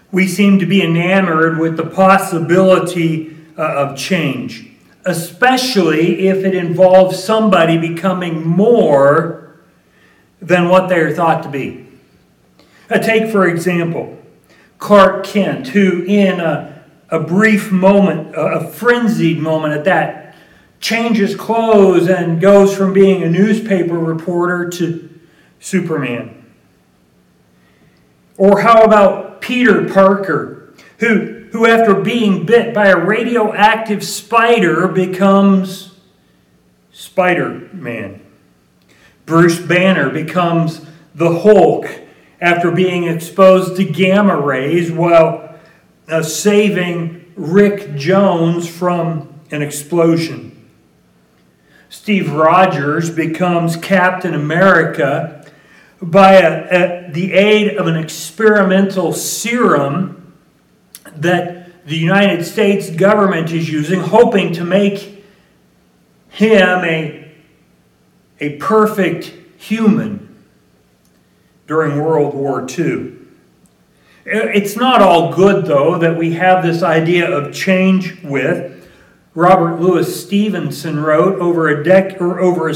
we seem to be enamored with the possibility of change, especially if it involves somebody becoming more than what they are thought to be. Take, for example, Clark Kent, who in a brief moment, a frenzied moment at that, changes clothes and goes from being a newspaper reporter to Superman. Or how about Peter Parker, who after being bit by a radioactive spider becomes Spider-Man. Bruce Banner becomes the Hulk after being exposed to gamma rays while saving Rick Jones from an explosion. Steve Rogers becomes Captain America by the aid of an experimental serum that the United States government is using, hoping to make him a perfect human during World War II. It's not all good, though, that we have this idea of change with. Robert Louis Stevenson wrote over a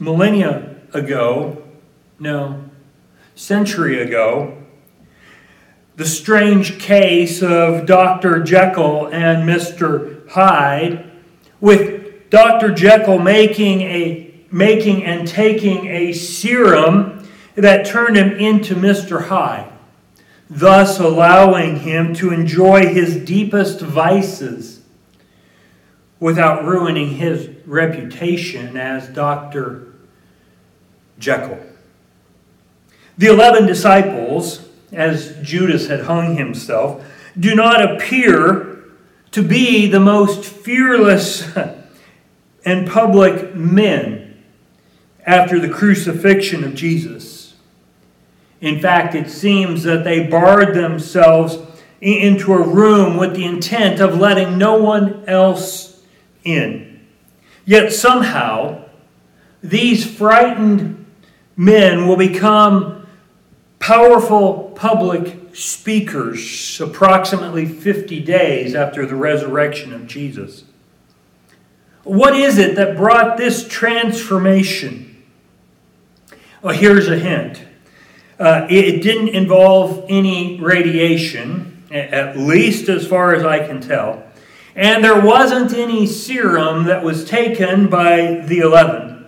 century ago, the strange case of Dr. Jekyll and Mr. Hyde, with Dr. Jekyll making and taking a serum that turned him into Mr. Hyde, thus allowing him to enjoy his deepest vices without ruining his reputation as Dr. Jekyll. The 11 disciples, as Judas had hung himself, do not appear to be the most fearless and public men after the crucifixion of Jesus. In fact, it seems that they barred themselves into a room with the intent of letting no one else in. Yet somehow, these frightened men will become powerful public speakers approximately 50 days after the resurrection of Jesus. What is it that brought this transformation? Well, here's a hint. It didn't involve any radiation, at least as far as I can tell. And there wasn't any serum that was taken by the 11.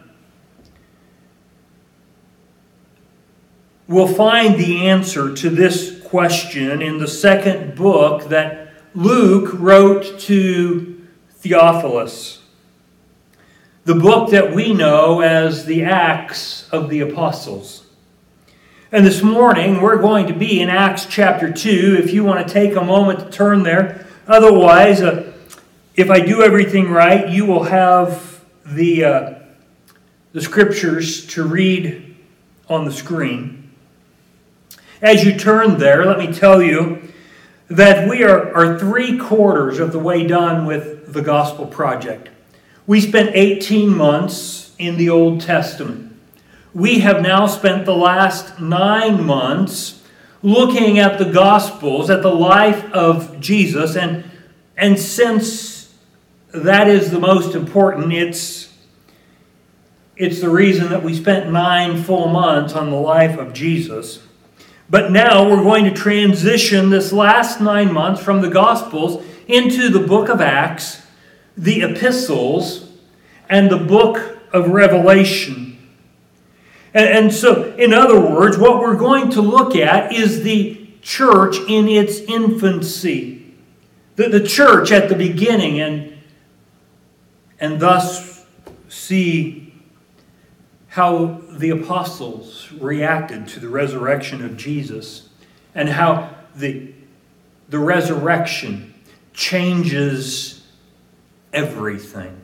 We'll find the answer to this question in the second book that Luke wrote to Theophilus, the book that we know as the Acts of the Apostles. And this morning we're going to be in Acts chapter 2, if you want to take a moment to turn there. Otherwise, if I do everything right, you will have the scriptures to read on the screen. As you turn there, let me tell you that we are 3/4 of the way done with the Gospel Project. We spent 18 months in the Old Testament. We have now spent the last 9 months looking at the Gospels, at the life of Jesus, and since that is the most important, it's the reason that we spent 9 full months on the life of Jesus. But now we're going to transition this last 9 months from the Gospels into the book of Acts, the epistles, and the book of Revelation. And so, in other words, what we're going to look at is the church in its infancy. The church at the beginning, and thus see how the apostles reacted to the resurrection of Jesus, and how the resurrection changes everything.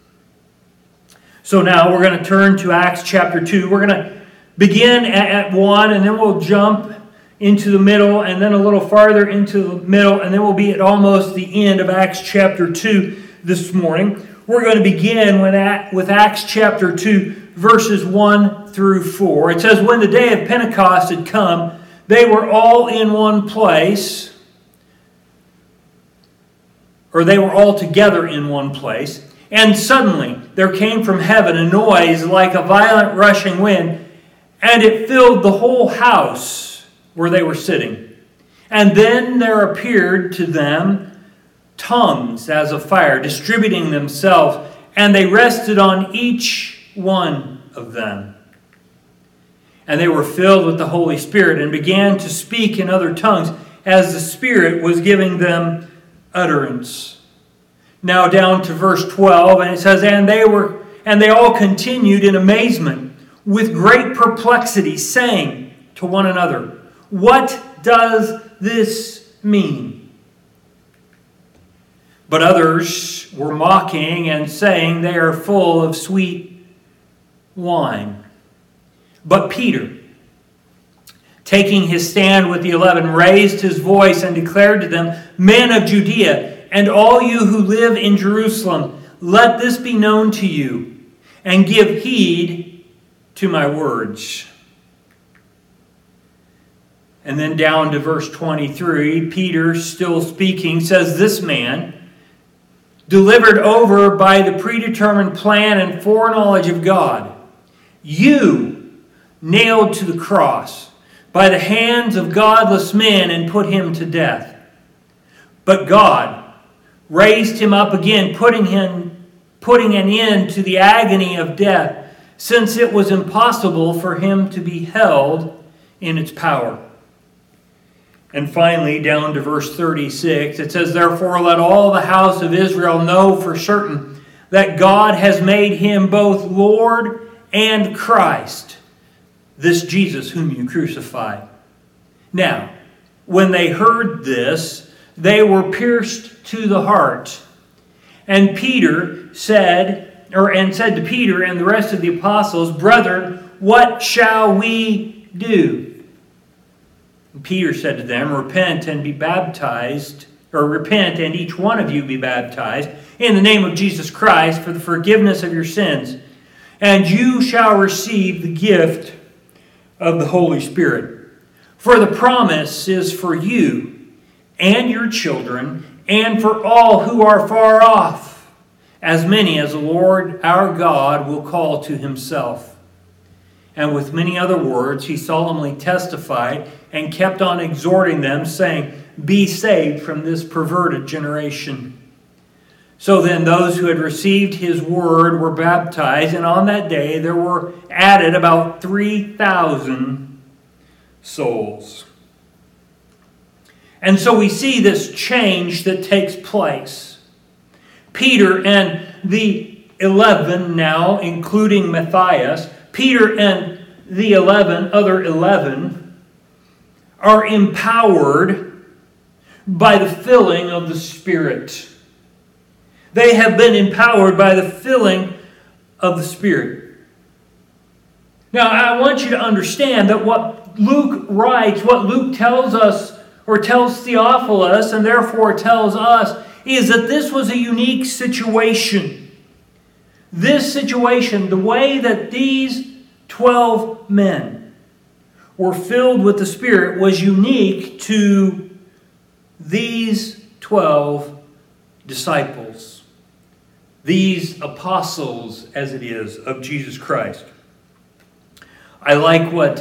So now we're going to turn to Acts chapter 2. We're going to begin at 1, and then we'll jump into the middle, and then a little farther into the middle, and then we'll be at almost the end of Acts chapter 2 this morning. We're going to begin with Acts chapter 2, verses 1 through 4. It says, "When the day of Pentecost had come, they were all in one place. or they were all together in one place. And suddenly there came from heaven a noise like a violent rushing wind, and it filled the whole house where they were sitting. And then there appeared to them tongues as of fire, distributing themselves, and they rested on each one of them. And they were filled with the Holy Spirit and began to speak in other tongues as the Spirit was giving them utterance. Now down to verse 12, and it says, And they all continued in amazement with great perplexity, saying to one another, What does this mean? But others were mocking and saying, They are full of sweet wine. But Peter, taking his stand with the 11, raised his voice and declared to them, Men of Judea, and all you who live in Jerusalem, let this be known to you, and give heed to my words. And then down to verse 23, Peter, still speaking, says, This man, delivered over by the predetermined plan and foreknowledge of God, you nailed to the cross by the hands of godless men and put him to death. But God raised him up again, putting an end to the agony of death, since it was impossible for him to be held in its power. And finally, down to verse 36, it says, Therefore let all the house of Israel know for certain that God has made him both Lord and Christ, this Jesus whom you crucified. Now, when they heard this, they were pierced to the heart. And Peter said to Peter and the rest of the apostles, Brethren, what shall we do? And Peter said to them, Repent and be baptized, or repent and each one of you be baptized in the name of Jesus Christ for the forgiveness of your sins, and you shall receive the gift of the Holy Spirit. For the promise is for you and your children and for all who are far off, as many as the Lord our God will call to himself. And with many other words he solemnly testified and kept on exhorting them, saying, Be saved from this perverted generation. So then those who had received his word were baptized, and on that day there were added about 3,000 souls. And so we see this change that takes place. Peter and the 11 now, including Matthias, Peter and the other 11, are empowered by the filling of the Spirit. They have been empowered by the filling of the Spirit. Now, I want you to understand that what Luke writes, what Luke tells us, or tells Theophilus, and therefore tells us, is that this was a unique situation. This situation, the way that these 12 men were filled with the Spirit, was unique to these 12 disciples. These apostles, as it is, of Jesus Christ. I like what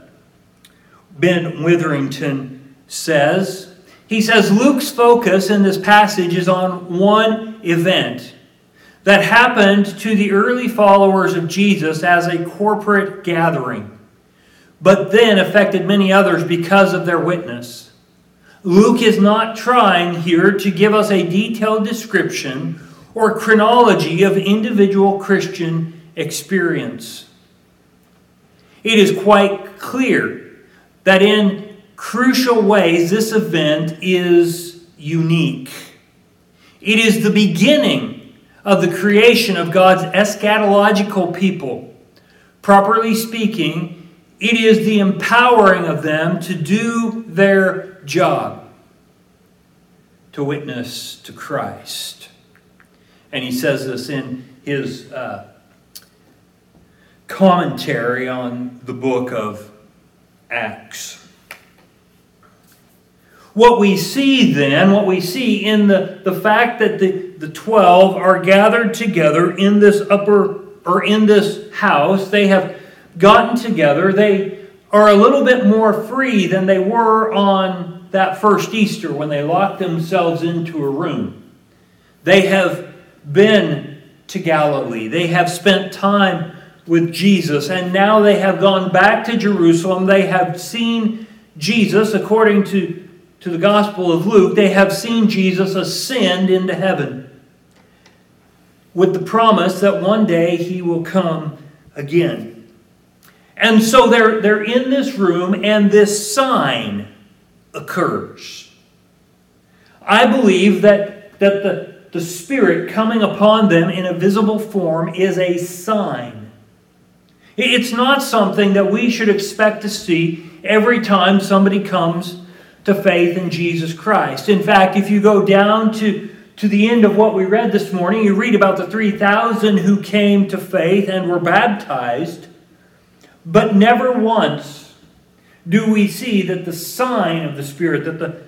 Ben Witherington says. He says, Luke's focus in this passage is on one event that happened to the early followers of Jesus as a corporate gathering, but then affected many others because of their witness. Luke is not trying here to give us a detailed description or chronology of individual Christian experience. It is quite clear that in crucial ways this event is unique. It is the beginning of the creation of God's eschatological people. Properly speaking, it is the empowering of them to do their job, to witness to Christ. And he says this in his commentary on the book of Acts. What we see in the fact that the 12 are gathered together in this in this house, they have gotten together. They are a little bit more free than they were on that first Easter when they locked themselves into a room. They have been to Galilee. They have spent time with Jesus, and now they have gone back to Jerusalem. They have seen Jesus, according to the Gospel of Luke, they have seen Jesus ascend into heaven with the promise that one day He will come again. And so they're in this room, and this sign occurs. I believe that the Spirit coming upon them in a visible form is a sign. It's not something that we should expect to see every time somebody comes to faith in Jesus Christ. In fact, if you go down to the end of what we read this morning, you read about the 3,000 who came to faith and were baptized, but never once do we see that the sign of the Spirit, that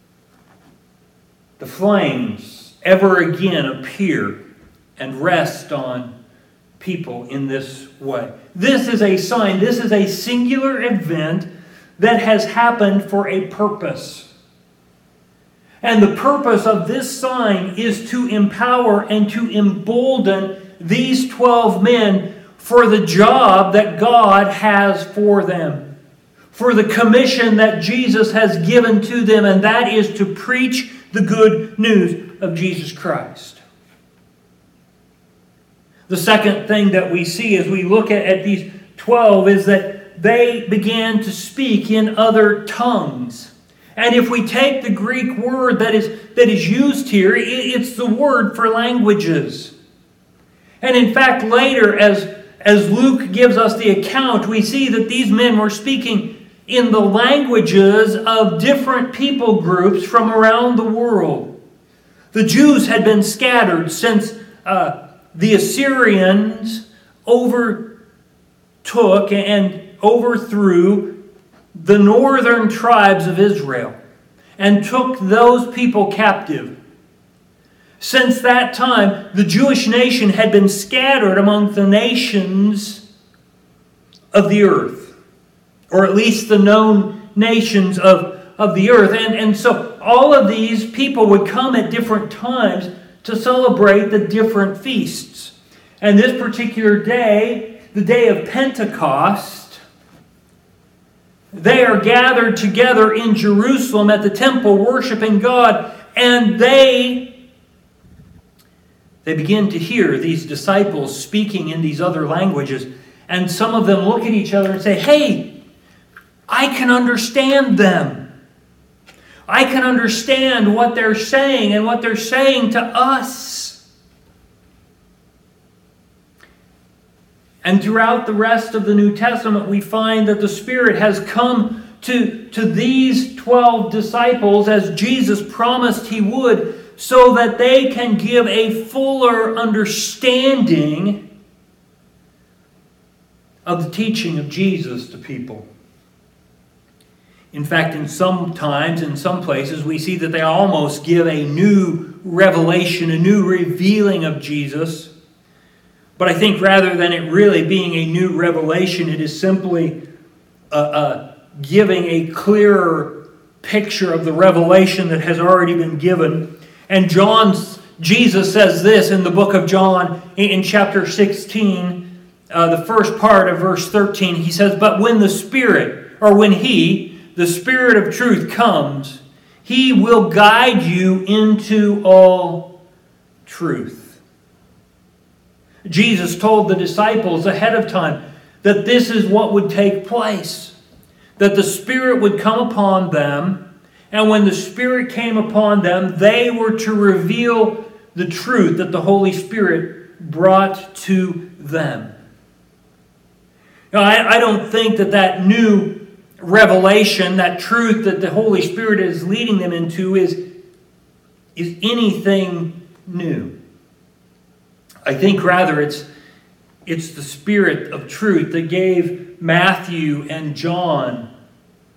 the flames ever again appear and rest on people in this way. This is a sign. This is a singular event that has happened for a purpose. And the purpose of this sign is to empower and to embolden these 12 men for the job that God has for them, for the commission that Jesus has given to them, and that is to preach the good news of Jesus Christ. The second thing that we see as we look at these 12 is that they began to speak in other tongues. And if we take the Greek word that is used here, it's the word for languages. And in fact, later, as Luke gives us the account, we see that these men were speaking in the languages of different people groups from around the world. The Jews had been scattered since the Assyrians overtook and overthrew the northern tribes of Israel and took those people captive. Since that time, the Jewish nation had been scattered among the nations of the earth, or at least the known nations of the earth. And so all of these people would come at different times to celebrate the different feasts. And this particular day, the day of Pentecost, they are gathered together in Jerusalem at the temple worshiping God, and they begin to hear these disciples speaking in these other languages. And some of them look at each other and say, "Hey, I can understand them. I can understand what they're saying and what they're saying to us." And throughout the rest of the New Testament, we find that the Spirit has come to these 12 disciples as Jesus promised He would, so that they can give a fuller understanding of the teaching of Jesus to people. In fact, in some places, we see that they almost give a new revelation, a new revealing of Jesus. But I think rather than it really being a new revelation, it is simply giving a clearer picture of the revelation that has already been given. And Jesus says this in the book of John in chapter 16, the first part of verse 13. He says, "But when the Spirit, or when He, the Spirit of truth, comes, He will guide you into all truth." Jesus told the disciples ahead of time that this is what would take place, that the Spirit would come upon them. And when the Spirit came upon them, they were to reveal the truth that the Holy Spirit brought to them. Now, I don't think that new revelation, that truth that the Holy Spirit is leading them into is anything new. I think rather it's the Spirit of truth that gave Matthew and John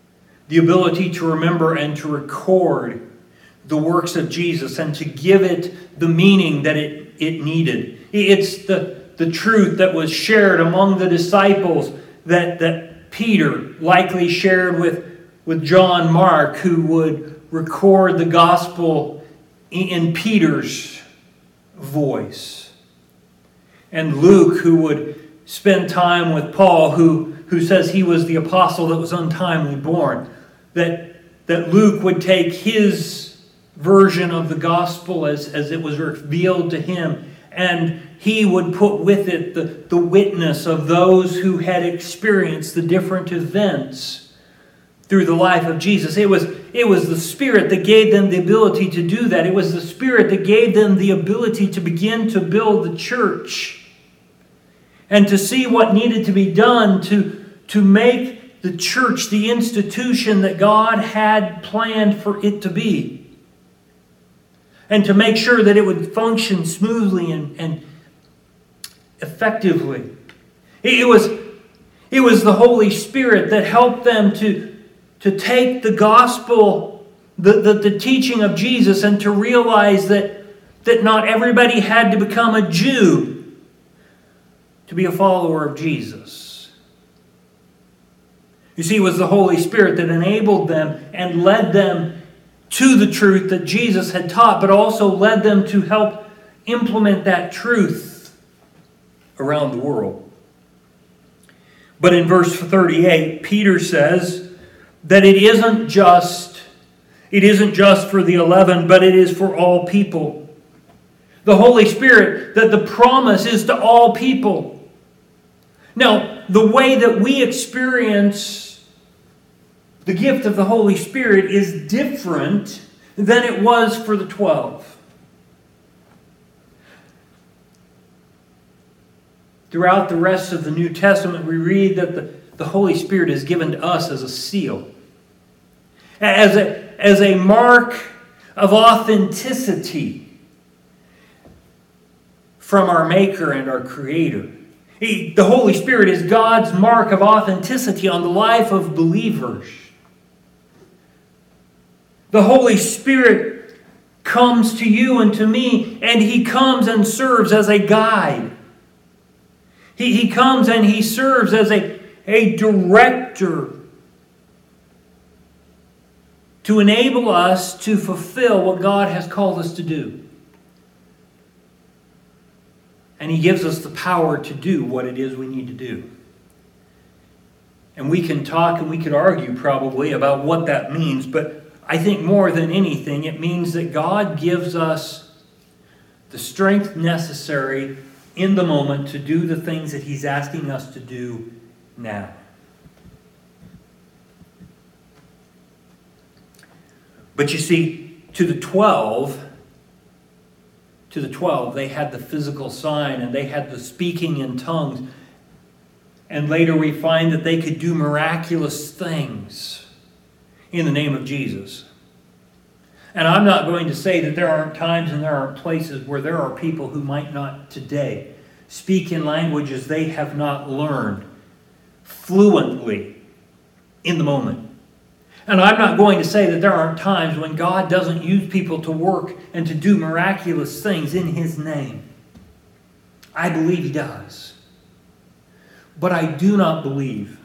the ability to remember and to record the works of Jesus and to give it the meaning that it needed. It's the truth that was shared among the disciples that Peter likely shared with John Mark, who would record the gospel in Peter's voice. And Luke, who would spend time with Paul, who says he was the apostle that was untimely born. That Luke would take his version of the gospel as it was revealed to him, and he would put with it the witness of those who had experienced the different events through the life of Jesus. It was the Spirit that gave them the ability to do that. It was the Spirit that gave them the ability to begin to build the church and to see what needed to be done to make the church the institution that God had planned for it to be, and to make sure that it would function smoothly and effectively. It was the Holy Spirit that helped them to take the gospel, the teaching of Jesus, and to realize that not everybody had to become a Jew to be a follower of Jesus. You see, it was the Holy Spirit that enabled them and led them to the truth that Jesus had taught, but also led them to help implement that truth around the world. But in verse 38, Peter says that it isn't just for the 11, but it is for all people. The Holy Spirit, that the promise is to all people. Now, the way that we experience the gift of the Holy Spirit is different than it was for the 12. Throughout the rest of the New Testament, we read that the Holy Spirit is given to us as a seal, as a mark of authenticity from our Maker and our Creator. The Holy Spirit is God's mark of authenticity on the life of believers. The Holy Spirit comes to you and to me, and He comes and serves as a guide. He comes and He serves as a director to enable us to fulfill what God has called us to do. And He gives us the power to do what it is we need to do. And we can talk and we could argue probably about what that means, but I think more than anything, it means that God gives us the strength necessary in the moment to do the things that He's asking us to do now. But you see, to the 12, they had the physical sign and they had the speaking in tongues. And later we find that they could do miraculous things in the name of Jesus. And I'm not going to say that there aren't times and there aren't places where there are people who might not today speak in languages they have not learned fluently in the moment. And I'm not going to say that there aren't times when God doesn't use people to work and to do miraculous things in His name. I believe He does. But I do not believe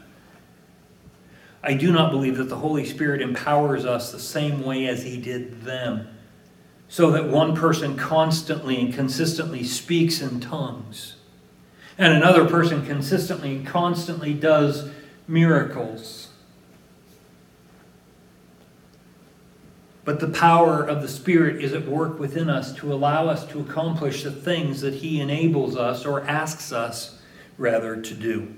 that the Holy Spirit empowers us the same way as He did them, so that one person constantly and consistently speaks in tongues, and another person consistently and constantly does miracles. But the power of the Spirit is at work within us to allow us to accomplish the things that He enables us, or asks us, rather, to do.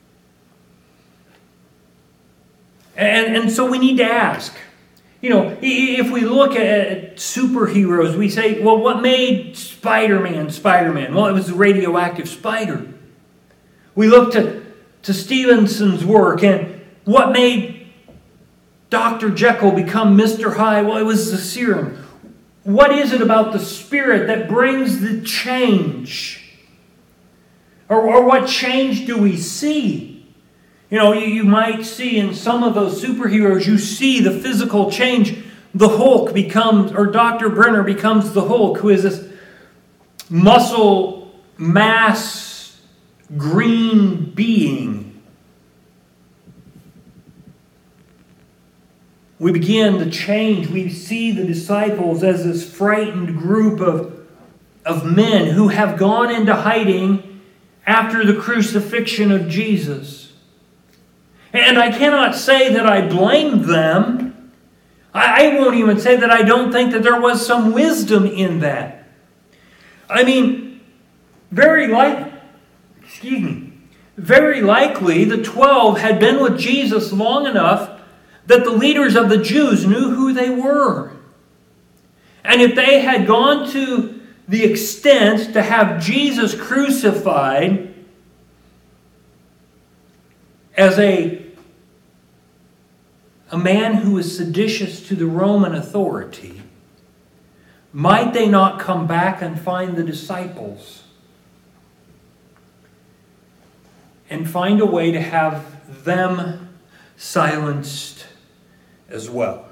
And so we need to ask. If we look at superheroes, we say, well, what made Spider-Man Spider-Man? Well, it was the radioactive spider. We look to Stevenson's work, and what made Dr. Jekyll become Mr. Hyde? Well, it was the serum. What is it about the Spirit that brings the change? Or what change do we see You might see in some of those superheroes, you see the physical change. The Hulk becomes, or Dr. Brenner becomes the Hulk, who is this muscle mass green being. We begin to change. We see the disciples as this frightened group of men who have gone into hiding after the crucifixion of Jesus. And I cannot say that I blame them. I won't even say that I don't think that there was some wisdom in that. I mean, very likely the 12 had been with Jesus long enough that the leaders of the Jews knew who they were. And if they had gone to the extent to have Jesus crucified as a man who was seditious to the Roman authority, might they not come back and find the disciples and find a way to have them silenced as well?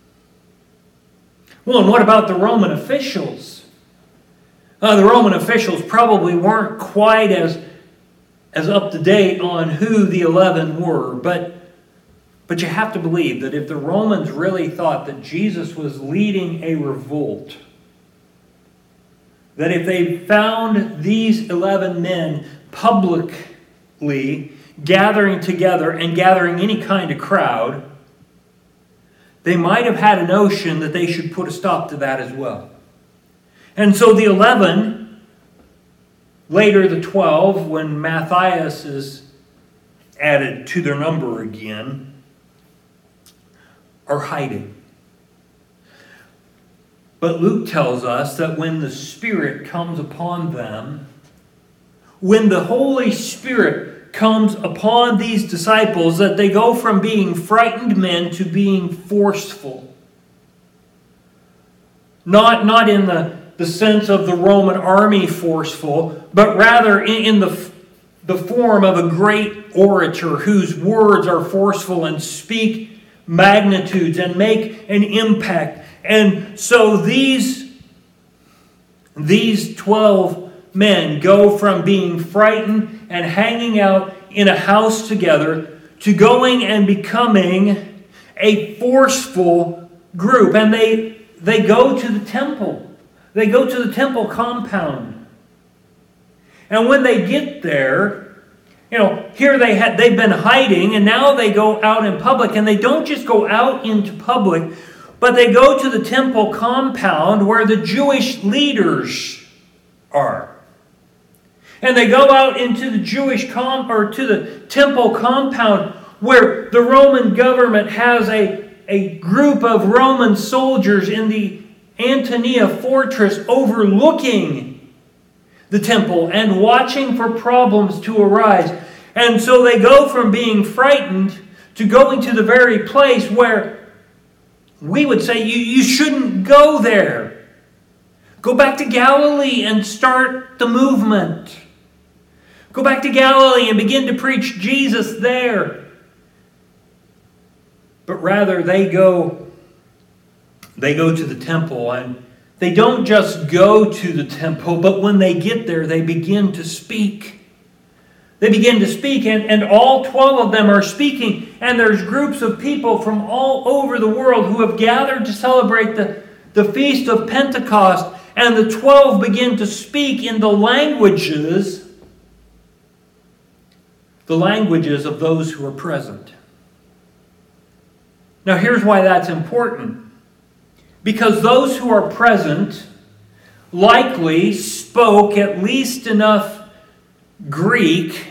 Well, and what about the Roman officials? The Roman officials probably weren't quite as up to date on who the 11 were, but you have to believe that if the Romans really thought that Jesus was leading a revolt, that if they found these 11 men publicly gathering together and gathering any kind of crowd, they might have had a notion that they should put a stop to that as well. And so the 11, later the 12, when Matthias is added to their number again, are hiding. But Luke tells us that when the Spirit comes upon them, when the Holy Spirit comes upon these disciples, that they go from being frightened men to being forceful. Not in the sense of the Roman army forceful, but rather in the form of a great orator whose words are forceful and speak magnitudes and make an impact. And so these 12 men go from being frightened and hanging out in a house together to going and becoming a forceful group. And they go to the temple. They go to the temple compound. And when they get there, here they've been hiding, and now they go out in public. And they don't just go out into public, but they go to the temple compound where the Jewish leaders are. And they go out into the to the temple compound where the Roman government has a group of Roman soldiers in the Antonia fortress overlooking the temple and watching for problems to arise. And so they go from being frightened to going to the very place where we would say you shouldn't go there. Go back to Galilee and start the movement. Go back to Galilee and begin to preach Jesus there. But rather they go to the temple, and they don't just go to the temple, but when they get there, they begin to speak. They begin to speak, and all 12 of them are speaking, and there's groups of people from all over the world who have gathered to celebrate the Feast of Pentecost, and the 12 begin to speak in the languages of those who are present. Now here's why that's important. Because those who are present likely spoke at least enough Greek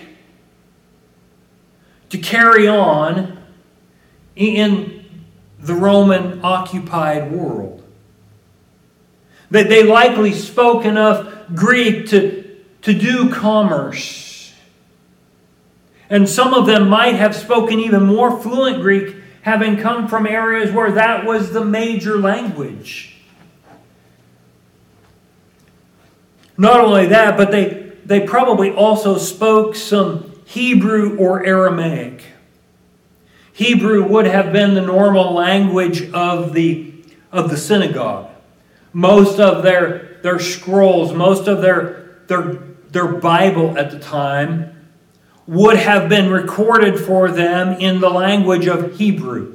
to carry on in the Roman occupied world. They likely spoke enough Greek to do commerce. And some of them might have spoken even more fluent Greek, having come from areas where that was the major language. Not only that, but they probably also spoke some Hebrew or Aramaic. Hebrew would have been the normal language of the synagogue. Most of their scrolls, most of their Bible at the time would have been recorded for them in the language of Hebrew.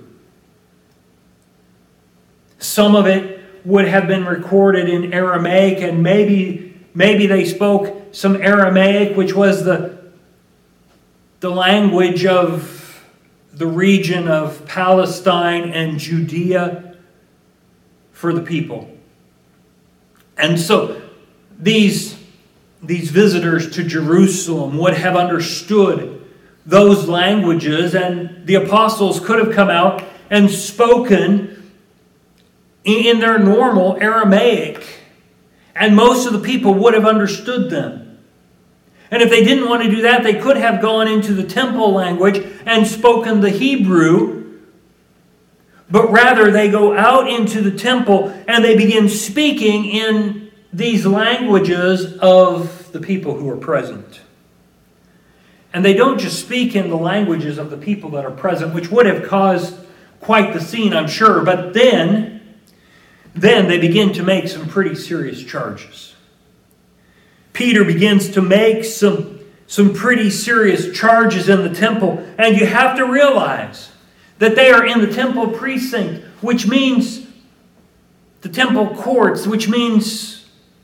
Some of it would have been recorded in Aramaic, and maybe they spoke some Aramaic, which was the language of the region of Palestine and Judea for the people. And so these visitors to Jerusalem would have understood those languages, and the apostles could have come out and spoken in their normal Aramaic, and most of the people would have understood them. And if they didn't want to do that, they could have gone into the temple language and spoken the Hebrew. But rather, they go out into the temple and they begin speaking in these languages of the people who are present. And they don't just speak in the languages of the people that are present, which would have caused quite the scene, I'm sure. But then they begin to make some pretty serious charges. Peter begins to make some pretty serious charges in the temple. And you have to realize that they are in the temple precinct, which means the temple courts, which means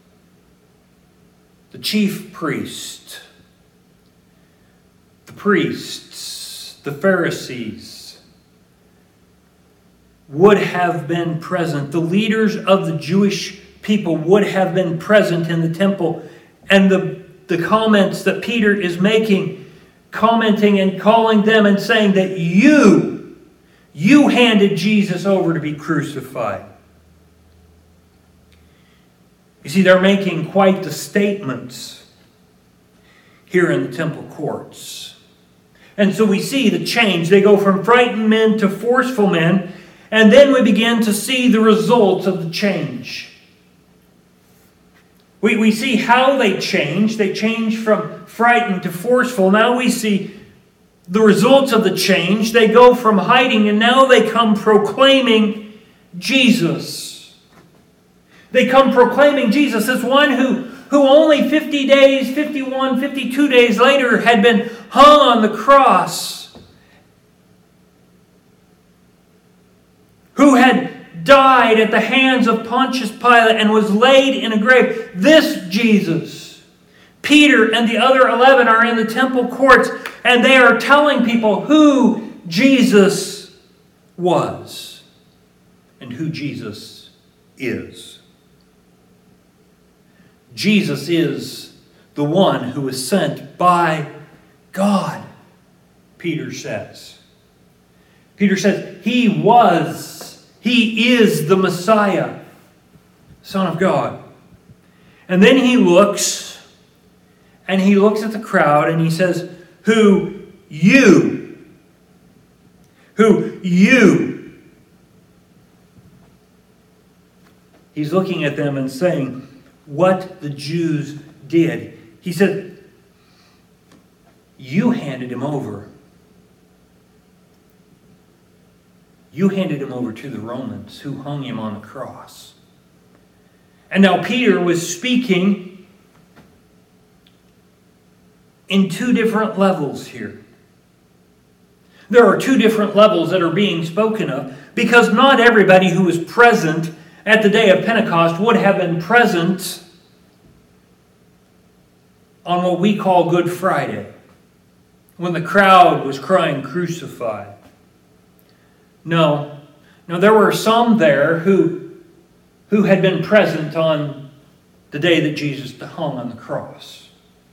the chief priest, the priests, the Pharisees would have been present. The leaders of the Jewish people would have been present in the temple. And the comments that Peter is making, commenting and calling them and saying that you handed Jesus over to be crucified. You see, they're making quite the statements here in the temple courts. And so we see the change. They go from frightened men to forceful men, and then we begin to see the results of the change. We see how they change. They change from frightened to forceful. Now we see the results of the change. They go from hiding, and now they come proclaiming Jesus. They come proclaiming Jesus as one who only 50 days, 51, 52 days later had been hung on the cross. Who had died at the hands of Pontius Pilate and was laid in a grave. This Jesus. Peter and the other 11 are in the temple courts, and they are telling people who Jesus was and who Jesus is. Jesus is the one who was sent by God, Peter says. Peter says He is the Messiah, Son of God. And then he looks at the crowd and he says, who you. He's looking at them and saying what the Jews did. He said, you handed him over. You handed him over to the Romans who hung him on the cross. And now Peter was speaking in two different levels here. There are two different levels that are being spoken of, because not everybody who was present at the day of Pentecost would have been present on what we call Good Friday, when the crowd was crying, "Crucify." No, there were some there who had been present on the day that Jesus hung on the cross.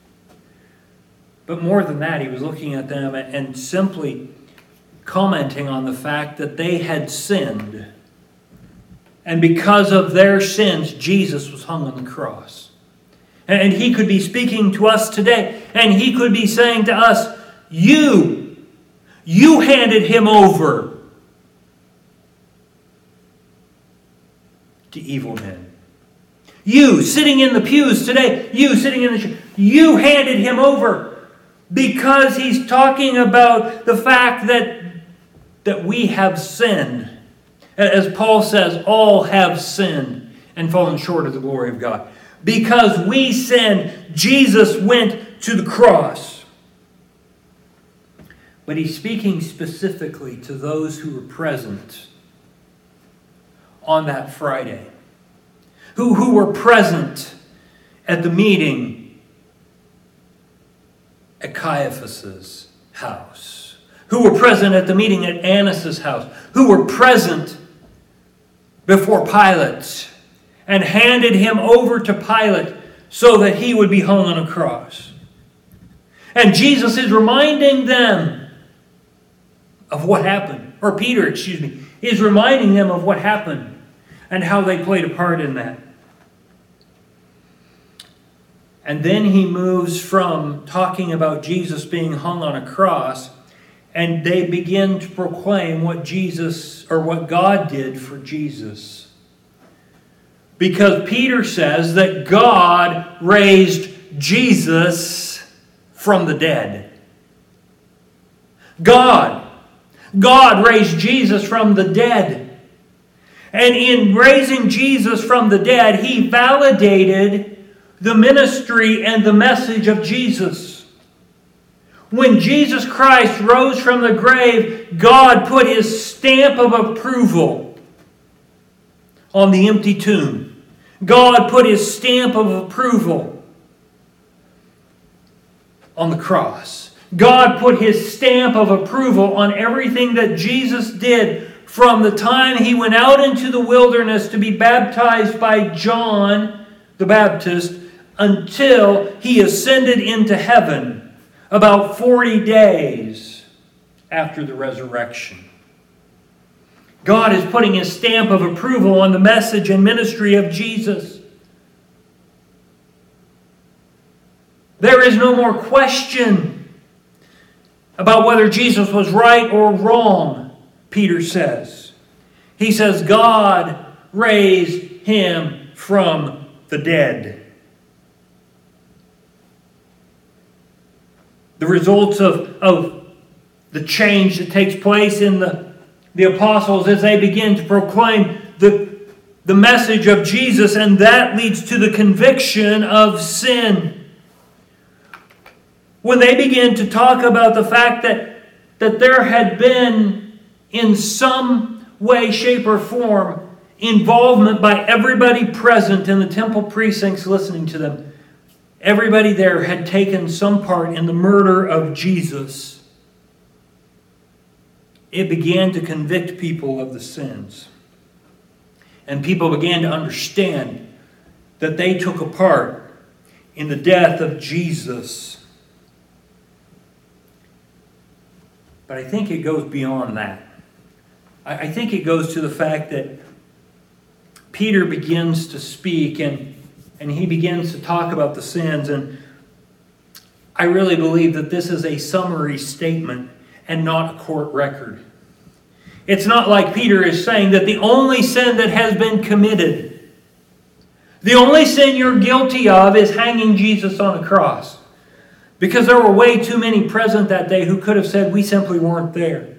But more than that, he was looking at them and simply commenting on the fact that they had sinned. And because of their sins, Jesus was hung on the cross. And he could be speaking to us today, and he could be saying to us, you handed him over to evil men. You sitting in the pews today, you sitting in the church, you handed him over, because he's talking about the fact that that we have sinned. As Paul says, all have sinned and fallen short of the glory of God. Because we sinned, Jesus went to the cross. But he's speaking specifically to those who were present on that Friday, who were present at the meeting at Caiaphas' house, who were present at the meeting at Annas' house, who were present before Pilate and handed him over to Pilate so that he would be hung on a cross. And Jesus is reminding them of what happened. Or Peter, is reminding them of what happened and how they played a part in that. And then he moves from talking about Jesus being hung on a cross, and they begin to proclaim what Jesus, or what God did for Jesus. Because Peter says that God raised Jesus from the dead. God raised Jesus from the dead. And in raising Jesus from the dead, he validated the ministry and the message of Jesus. When Jesus Christ rose from the grave, God put his stamp of approval on the empty tomb. God put his stamp of approval on the cross. God put his stamp of approval on everything that Jesus did from the time he went out into the wilderness to be baptized by John the Baptist until he ascended into heaven about 40 days after the resurrection. God is putting his stamp of approval on the message and ministry of Jesus. There is no more question about whether Jesus was right or wrong, Peter says. He says God raised him from the dead. The results of the change that takes place in the apostles as they begin to proclaim the message of Jesus, and that leads to the conviction of sin. When they begin to talk about the fact that there had been, in some way, shape, or form, involvement by everybody present in the temple precincts listening to them. Everybody there had taken some part in the murder of Jesus. It began to convict people of the sins. And people began to understand that they took a part in the death of Jesus. But I think it goes beyond that. I think it goes to the fact that Peter begins to speak and he begins to talk about the sins. And I really believe that this is a summary statement and not a court record. It's not like Peter is saying that the only sin that has been committed, the only sin you're guilty of is hanging Jesus on a cross. Because there were way too many present that day who could have said, we simply weren't there.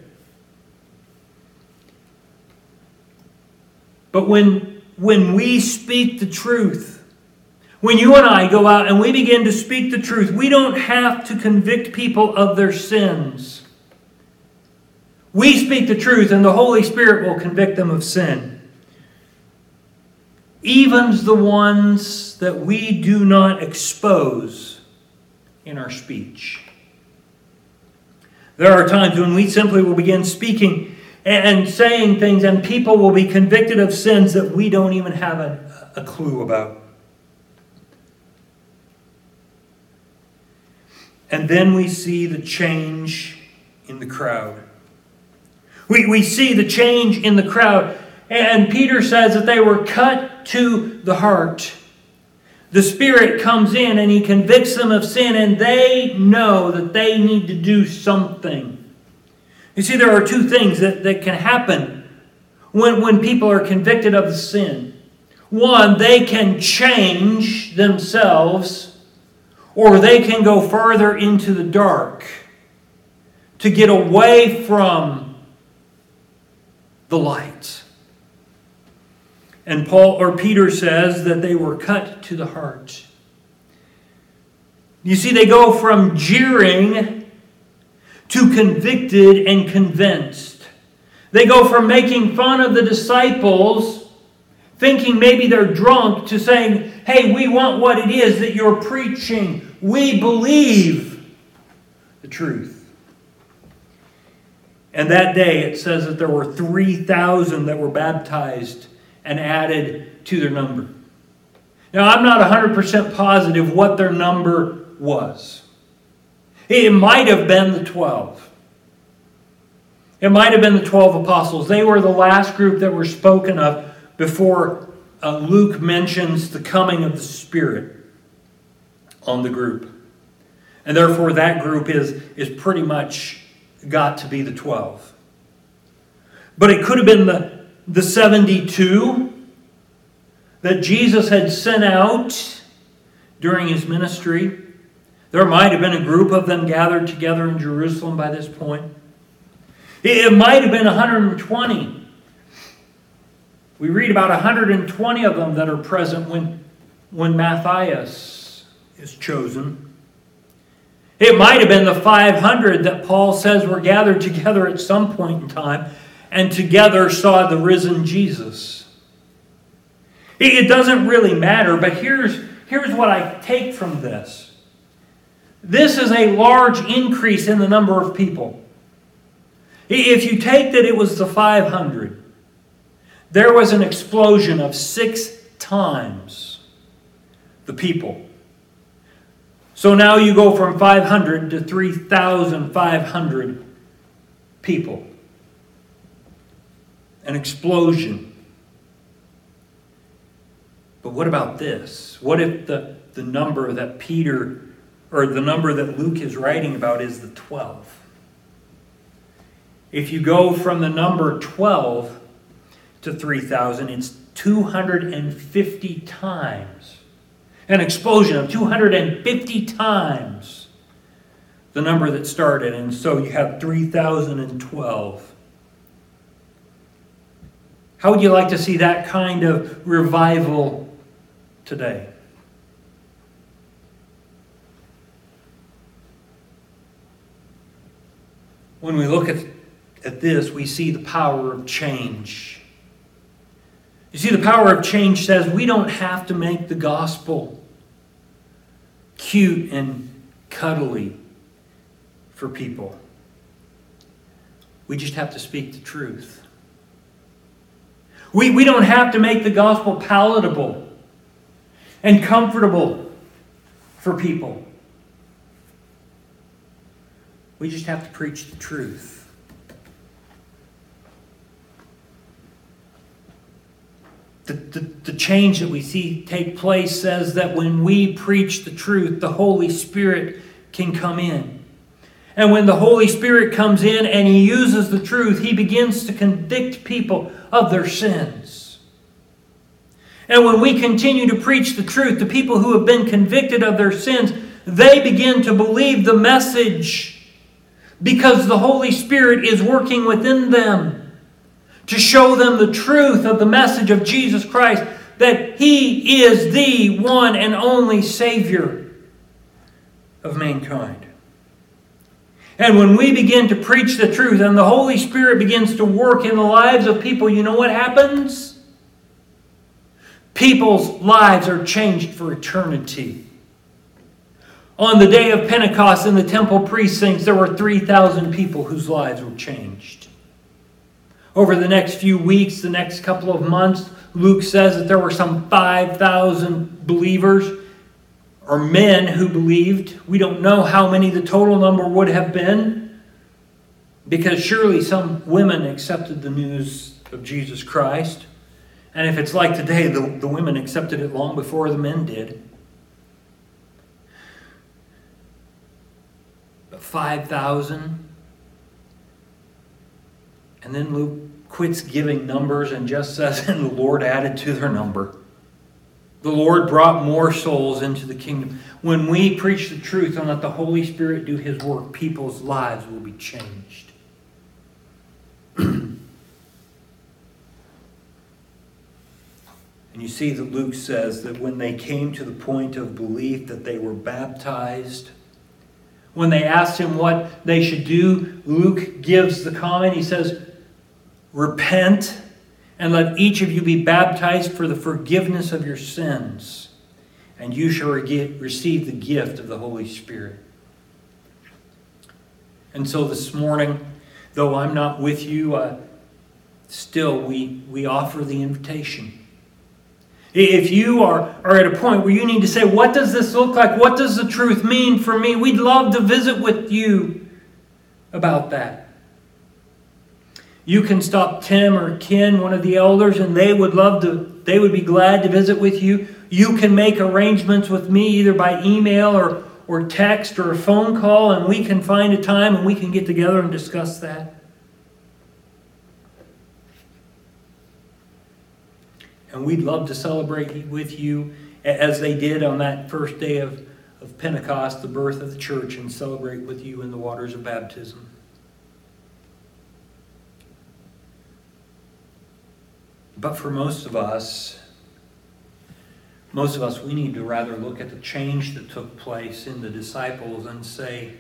But when we speak the truth, when you and I go out and we begin to speak the truth, we don't have to convict people of their sins. We speak the truth and the Holy Spirit will convict them of sin. Even the ones that we do not expose in our speech. There are times when we simply will begin speaking and saying things, and people will be convicted of sins that we don't even have a clue about. And then we see the change in the crowd. We see the change in the crowd. And Peter says that they were cut to the heart. The Spirit comes in and he convicts them of sin, and they know that they need to do something. You see, there are two things that can happen when people are convicted of the sin. One, they can change themselves, or they can go further into the dark to get away from the light. And Peter says that they were cut to the heart. You see, they go from jeering to convicted and convinced. They go from making fun of the disciples, thinking maybe they're drunk, to saying, hey, we want what it is that you're preaching. We believe the truth. And that day it says that there were 3,000 that were baptized and added to their number. Now, I'm not 100% positive what their number was. It might have been the 12. It might have been the 12 apostles. They were the last group that were spoken of before Luke mentions the coming of the Spirit on the group. And therefore that group is pretty much got to be the 12. But it could have been the 72 that Jesus had sent out during his ministry. There might have been a group of them gathered together in Jerusalem by this point. It might have been 120. We read about 120 of them that are present when Matthias is chosen. It might have been the 500 that Paul says were gathered together at some point in time and together saw the risen Jesus. It doesn't really matter, but here's what I take from this. This is a large increase in the number of people. If you take that it was the 500, there was an explosion of 6 times the people. So now you go from 500 to 3,500 people. An explosion. But what about this? What if the number that Peter, or the number that Luke is writing about, is the 12? If you go from the number 12 to 3,000, it's 250 times. An explosion of 250 times the number that started. And so you have 3,012. How would you like to see that kind of revival today? When we look at this, we see the power of change. You see, the power of change says we don't have to make the gospel cute and cuddly for people. We just have to speak the truth. We don't have to make the gospel palatable and comfortable for people. We just have to preach the truth. The change that we see take place says that when we preach the truth, the Holy Spirit can come in. And when the Holy Spirit comes in and He uses the truth, He begins to convict people of their sins. And when we continue to preach the truth, the people who have been convicted of their sins, they begin to believe the message because the Holy Spirit is working within them to show them the truth of the message of Jesus Christ, that He is the one and only Savior of mankind. And when we begin to preach the truth and the Holy Spirit begins to work in the lives of people, you know what happens? People's lives are changed for eternity. On the day of Pentecost in the temple precincts, there were 3,000 people whose lives were changed. Over the next few weeks, the next couple of months, Luke says that there were some 5,000 believers or men who believed. We don't know how many the total number would have been, because surely some women accepted the news of Jesus Christ. And if it's like today, the women accepted it long before the men did. But 5,000. And then Luke quits giving numbers and just says, and the Lord added to their number. The Lord brought more souls into the kingdom. When we preach the truth and let the Holy Spirit do His work, people's lives will be changed. And you see that Luke says that when they came to the point of belief, that they were baptized. When they asked him what they should do, Luke gives the comment. He says, repent and let each of you be baptized for the forgiveness of your sins, and you shall receive the gift of the Holy Spirit. And so this morning, though I'm not with you, still we offer the invitation. If you are at a point where you need to say, what does this look like? What does the truth mean for me? We'd love to visit with you about that. You can stop Tim or Ken, one of the elders, and they would be glad to visit with you. You can make arrangements with me either by email or text or a phone call, and we can find a time and we can get together and discuss that. And we'd love to celebrate with you as they did on that first day of Pentecost, the birth of the church, and celebrate with you in the waters of baptism. But for most of us, we need to rather look at the change that took place in the disciples and say,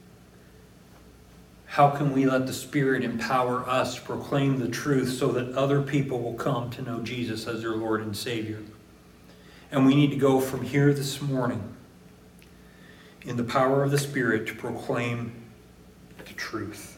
how can we let the Spirit empower us to proclaim the truth so that other people will come to know Jesus as their Lord and Savior? And we need to go from here this morning in the power of the Spirit to proclaim the truth.